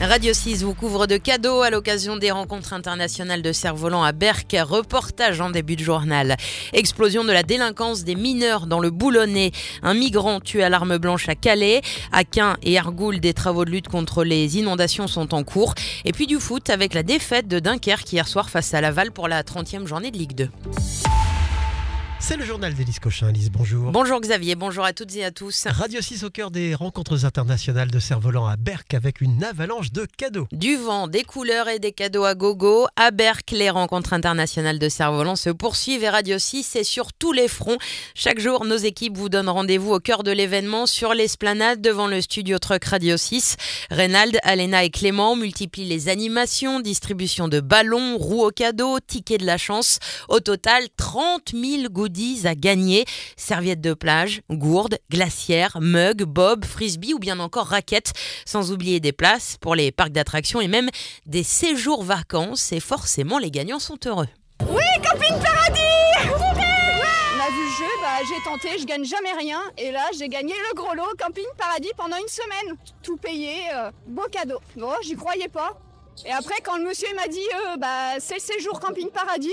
Radio 6 vous couvre de cadeaux à l'occasion des rencontres internationales de cerfs-volants à Berck. Reportage en début de journal. Explosion de la délinquance des mineurs dans le Boulonnais. Un migrant tué à l'arme blanche à Calais. À Caen et Argoul, des travaux de lutte contre les inondations sont en cours. Et puis du foot avec la défaite de Dunkerque hier soir face à Laval pour la 30e journée de Ligue 2. C'est le journal d'Élise Cochin. Élise, bonjour. Bonjour Xavier, bonjour à toutes et à tous. Radio 6 au cœur des rencontres internationales de cerfs-volants à Berck avec une avalanche de cadeaux. Du vent, des couleurs et des cadeaux à gogo. À Berck, les rencontres internationales de cerfs-volants se poursuivent et Radio 6 est sur tous les fronts. Chaque jour, nos équipes vous donnent rendez-vous au cœur de l'événement sur l'esplanade devant le studio Truck Radio 6. Reynald, Alena et Clément multiplient les animations, distribution de ballons, roues aux cadeaux, tickets de la chance. Au total, 30 000 goodies à gagner, serviettes de plage, gourdes, glacières, mugs, bob, frisbee ou bien encore raquettes, sans oublier des places pour les parcs d'attractions et même des séjours vacances, et forcément les gagnants sont heureux. Oui, Camping Paradis. On a vu le jeu, j'ai tenté, je gagne jamais rien et là j'ai gagné le gros lot Camping Paradis pendant une semaine, tout payé, beau cadeau. Bon, j'y croyais pas. Et après, quand le monsieur m'a dit c'est le séjour Camping Paradis,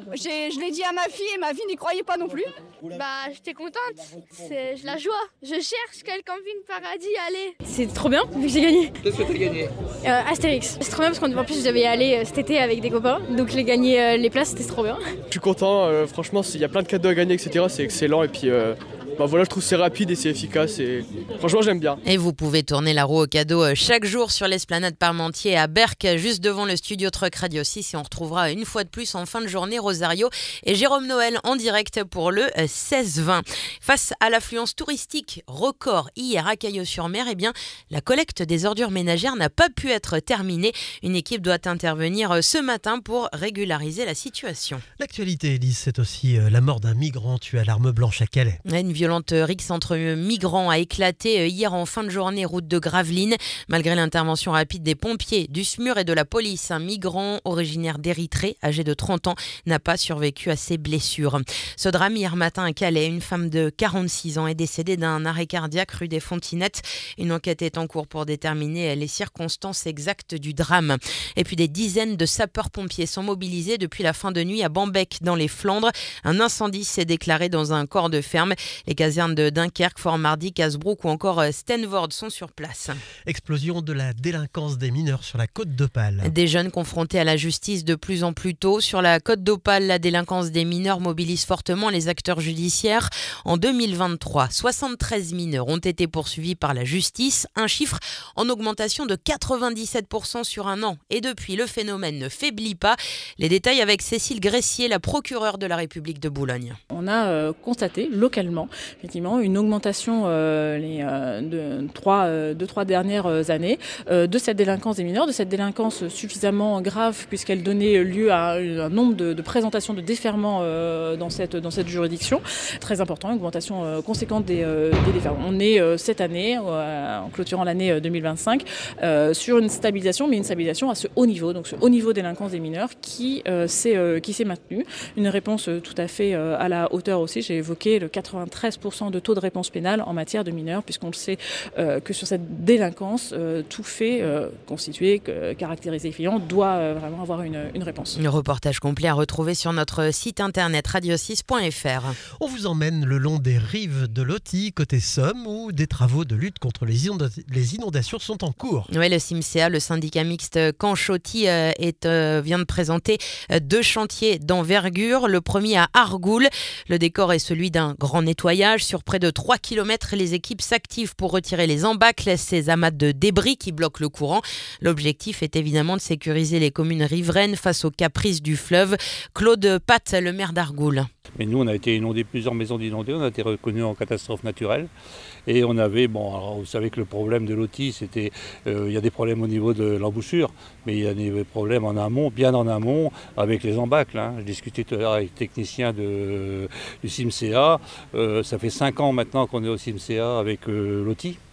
je l'ai dit à ma fille et ma fille n'y croyait pas non plus. J'étais contente, c'est la joie. Je cherche quel Camping Paradis aller. C'est trop bien vu que j'ai gagné. Qu'est-ce que tu as gagné? Astérix. C'est trop bien parce qu'en plus je devais y aller cet été avec des copains, donc j'ai gagné les places, c'était trop bien. Je suis content, franchement, il y a plein de cadeaux à gagner, etc. C'est excellent et puis je trouve que c'est rapide et c'est efficace et franchement j'aime bien. Et vous pouvez tourner la roue au cadeau chaque jour sur l'esplanade Parmentier à Berck, juste devant le studio Truck Radio 6, et on retrouvera une fois de plus en fin de journée Rosario et Jérôme Noël en direct pour le 16-20. Face à l'affluence touristique record hier à Caillaux-sur-Mer, la collecte des ordures ménagères n'a pas pu être terminée. Une équipe doit intervenir ce matin pour régulariser la situation. L'actualité, Élise, c'est aussi la mort d'un migrant tué à l'arme blanche à Calais. Une violente rixe entre migrants a éclaté hier en fin de journée route de Gravelines. Malgré l'intervention rapide des pompiers, du SMUR et de la police, un migrant originaire d'Érythrée, âgé de 30 ans, n'a pas survécu à ses blessures. Ce drame hier matin à Calais, une femme de 46 ans est décédée d'un arrêt cardiaque rue des Fontinettes. Une enquête est en cours pour déterminer les circonstances exactes du drame. Et puis des dizaines de sapeurs-pompiers sont mobilisés depuis la fin de nuit à Bambec dans les Flandres. Un incendie s'est déclaré dans un corps de ferme. Les casernes de Dunkerque, Fort-Mardy, Casbrook ou encore Stenvoorde sont sur place. Explosion de la délinquance des mineurs sur la côte d'Opale. Des jeunes confrontés à la justice de plus en plus tôt. Sur la côte d'Opale, la délinquance des mineurs mobilise fortement les acteurs judiciaires. En 2023, 73 mineurs ont été poursuivis par la justice, un chiffre en augmentation de 97% sur un an. Et depuis, le phénomène ne faiblit pas. Les détails avec Cécile Gressier, la procureure de la République de Boulogne. On a constaté localement effectivement une augmentation de trois dernières années de cette délinquance des mineurs, de cette délinquance suffisamment grave puisqu'elle donnait lieu à un nombre de présentations de déferments dans cette juridiction. Très important, une augmentation conséquente des déferments. On est cette année, en clôturant l'année 2025, sur une stabilisation, mais une stabilisation à ce haut niveau, donc ce haut niveau de délinquance des mineurs qui s'est maintenu. Une réponse tout à fait à la hauteur aussi. J'ai évoqué le 93% de taux de réponse pénale en matière de mineurs, puisqu'on le sait que sur cette délinquance, tout fait constitué, caractérisé, filant, doit vraiment avoir une réponse. Le reportage complet à retrouver sur notre site internet radio6.fr. On vous emmène le long des rives de l'Authie, côté Somme, où des travaux de lutte contre les inondations sont en cours. Oui, le CIMCA, le syndicat mixte Canche-Authie, vient de présenter 2 chantiers d'envergure. Le premier à Argoul. Le décor est celui d'un grand nettoyage. Sur près de 3 km, les équipes s'activent pour retirer les embâcles, ces amas de débris qui bloquent le courant. L'objectif est évidemment de sécuriser les communes riveraines face aux caprices du fleuve. Claude Pat, le maire d'Argoul. Mais nous, on a été inondés, plusieurs maisons inondées, on a été reconnus en catastrophe naturelle. Et on avait, alors vous savez que le problème de l'Authie, c'était, il y a des problèmes au niveau de l'embouchure, mais il y a des problèmes en amont, bien en amont, avec les embâcles. Je discutais tout à l'heure avec le technicien du CIMCA. Ça fait 5 ans maintenant qu'on est au CIMCA avec l'Authie.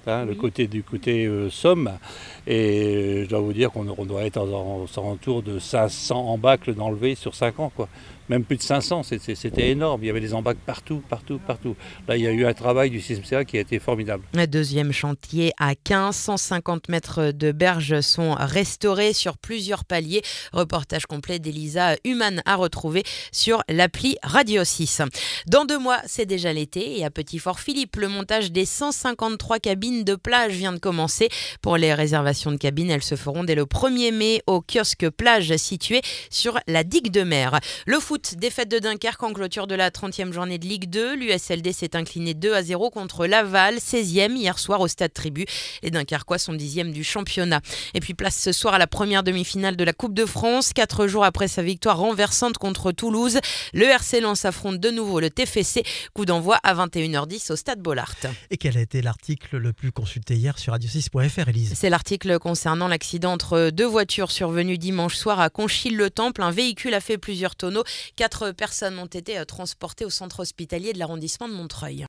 le côté Somme. Et je dois vous dire qu'on doit être aux alentours de 500 embâcles d'enlevés sur 5 ans, quoi. Même plus de 500, c'était énorme. Il y avait des embâcles partout. Là, il y a eu un travail du CCA qui a été formidable. Deuxième chantier à 15, 150 mètres de berges sont restaurés sur plusieurs paliers. Reportage complet d'Elisa Humann à retrouver sur l'appli Radio 6. Dans 2 mois, c'est déjà l'été et à Petit-Fort-Philippe, le montage des 153 cabines de plage vient de commencer. Pour les réservations de cabines, elles se feront dès le 1er mai au kiosque plage situé sur la digue de mer. Le foot, défaite de Dunkerque en clôture de la 30e journée de Ligue 2. L'USLD s'est incliné 2-0 contre Laval, 16e hier soir au Stade Tribu. Les Dunkerquois sont 10e du championnat. Et puis place ce soir à la première demi-finale de la Coupe de France. 4 jours après sa victoire renversante contre Toulouse, le RC Lens affronte de nouveau le TFC. Coup d'envoi à 21h10 au Stade Bollaert. Et quel a été l'article le plus consulté hier sur radio6.fr, Élise ? C'est l'article concernant l'accident entre 2 voitures survenu dimanche soir à Conchil-le-Temple. Un véhicule a fait plusieurs tonneaux. 4 personnes ont été transportées au centre hospitalier de l'arrondissement de Montreuil.